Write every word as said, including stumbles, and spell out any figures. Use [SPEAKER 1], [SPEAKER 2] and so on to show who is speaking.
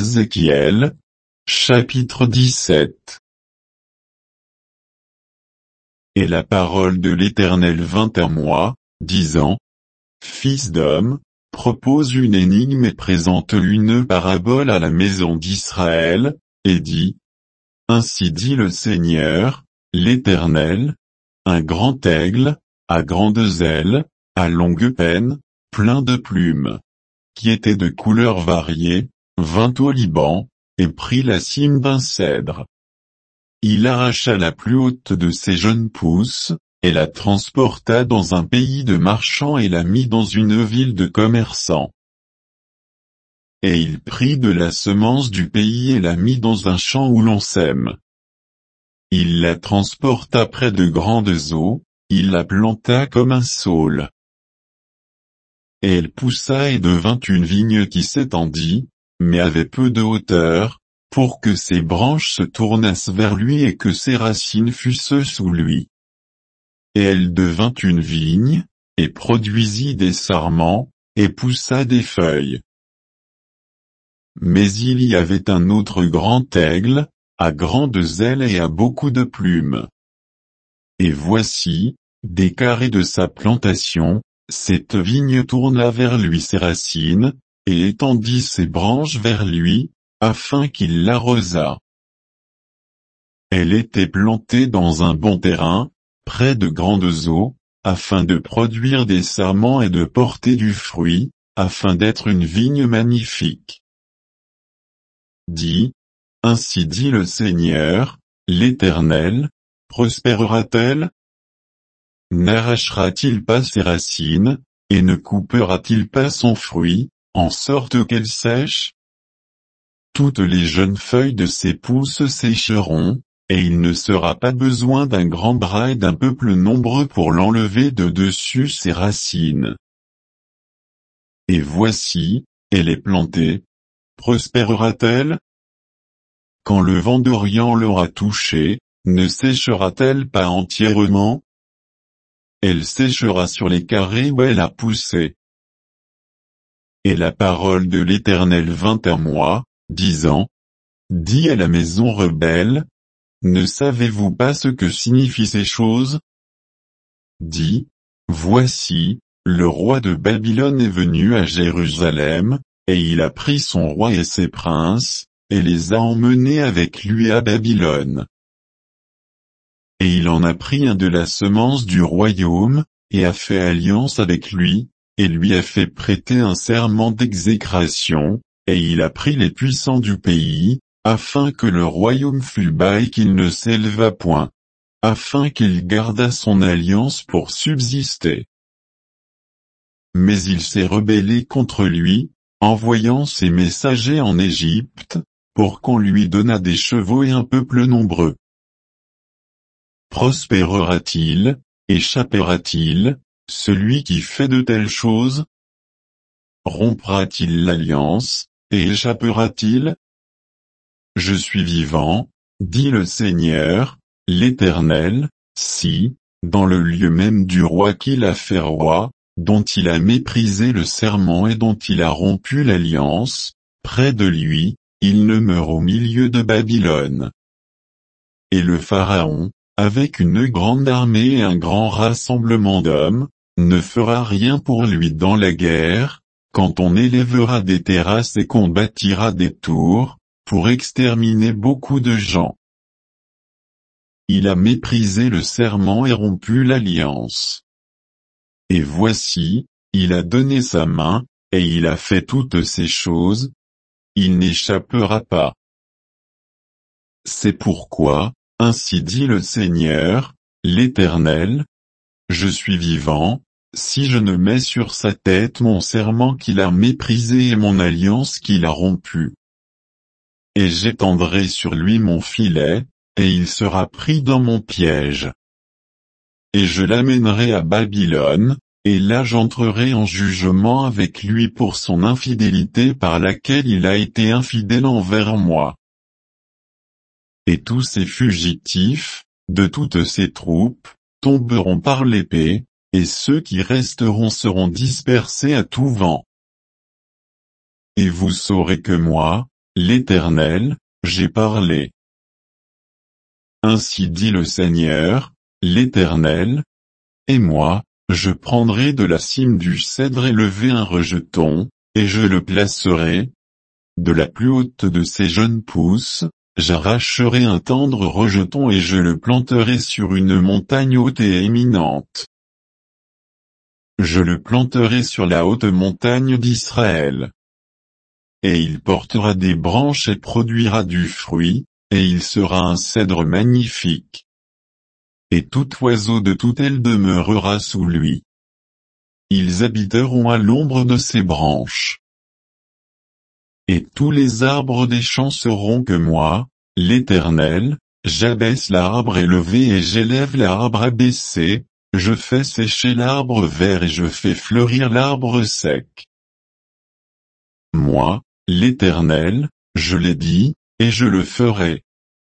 [SPEAKER 1] Ézéchiel, chapitre dix-sept. Et la parole de l'Éternel vint à moi, disant: Fils d'homme, propose une énigme et présente une parabole à la maison d'Israël, et dis: Ainsi dit le Seigneur, l'Éternel, un grand aigle, à grandes ailes, à longue peine, plein de plumes, qui était de couleurs variées, vint au Liban, et prit la cime d'un cèdre. Il arracha la plus haute de ses jeunes pousses, et la transporta dans un pays de marchands et la mit dans une ville de commerçants. Et il prit de la semence du pays et la mit dans un champ où l'on sème. Il la transporta près de grandes eaux, il la planta comme un saule. Et elle poussa et devint une vigne qui s'étendit, mais avait peu de hauteur, pour que ses branches se tournassent vers lui et que ses racines fussent sous lui. Et elle devint une vigne, et produisit des sarments, et poussa des feuilles. Mais il y avait un autre grand aigle, à grandes ailes et à beaucoup de plumes. Et voici, des carrés de sa plantation, cette vigne tourna vers lui ses racines, et étendit ses branches vers lui, afin qu'il l'arrosât. Elle était plantée dans un bon terrain, près de grandes eaux, afin de produire des sarments et de porter du fruit, afin d'être une vigne magnifique. Dis: Ainsi dit le Seigneur, l'Éternel, prospérera-t-elle? N'arrachera-t-il pas ses racines, et ne coupera-t-il pas son fruit, en sorte qu'elle sèche? Toutes les jeunes feuilles de ses pousses sécheront, et il ne sera pas besoin d'un grand bras et d'un peuple nombreux pour l'enlever de dessus ses racines. Et voici, elle est plantée. Prospérera-t-elle? Quand le vent d'Orient l'aura touchée, ne séchera-t-elle pas entièrement? Elle séchera sur les carrés où elle a poussé. Et la parole de l'Éternel vint à moi, disant: Dis à la maison rebelle: Ne savez-vous pas ce que signifient ces choses? Dis: Voici, le roi de Babylone est venu à Jérusalem, et il a pris son roi et ses princes, et les a emmenés avec lui à Babylone. Et il en a pris un de la semence du royaume, et a fait alliance avec lui, et lui a fait prêter un serment d'exécration, et il a pris les puissants du pays, afin que le royaume fût bas et qu'il ne s'élevât point, afin qu'il gardât son alliance pour subsister. Mais il s'est rebellé contre lui, envoyant ses messagers en Égypte, pour qu'on lui donnât des chevaux et un peuple nombreux. Prospérera-t-il, échappera-t-il, celui qui fait de telles choses? Rompra-t-il l'alliance, et échappera-t-il? Je suis vivant, dit le Seigneur, l'Éternel, si, dans le lieu même du roi qu'il a fait roi, dont il a méprisé le serment et dont il a rompu l'alliance, près de lui, il ne meurt au milieu de Babylone. Et le Pharaon, avec une grande armée et un grand rassemblement d'hommes, ne fera rien pour lui dans la guerre, quand on élèvera des terrasses et qu'on bâtira des tours, pour exterminer beaucoup de gens. Il a méprisé le serment et rompu l'alliance. Et voici, il a donné sa main, et il a fait toutes ces choses. Il n'échappera pas. C'est pourquoi, ainsi dit le Seigneur, l'Éternel, je suis vivant, si je ne mets sur sa tête mon serment qu'il a méprisé et mon alliance qu'il a rompue. Et j'étendrai sur lui mon filet, et il sera pris dans mon piège. Et je l'amènerai à Babylone, et là j'entrerai en jugement avec lui pour son infidélité par laquelle il a été infidèle envers moi. Et tous ces fugitifs, de toutes ces troupes, tomberont par l'épée, et ceux qui resteront seront dispersés à tout vent. Et vous saurez que moi, l'Éternel, j'ai parlé. Ainsi dit le Seigneur, l'Éternel, et moi, je prendrai de la cime du cèdre élevé un rejeton, et je le placerai. De la plus haute de ses jeunes pousses, j'arracherai un tendre rejeton et je le planterai sur une montagne haute et éminente. Je le planterai sur la haute montagne d'Israël. Et il portera des branches et produira du fruit, et il sera un cèdre magnifique. Et tout oiseau de toute aile demeurera sous lui. Ils habiteront à l'ombre de ses branches. Et tous les arbres des champs sauront que moi, l'Éternel, j'abaisse l'arbre élevé et j'élève l'arbre abaissé, je fais sécher l'arbre vert et je fais fleurir l'arbre sec. Moi, l'Éternel, je l'ai dit, et je le ferai.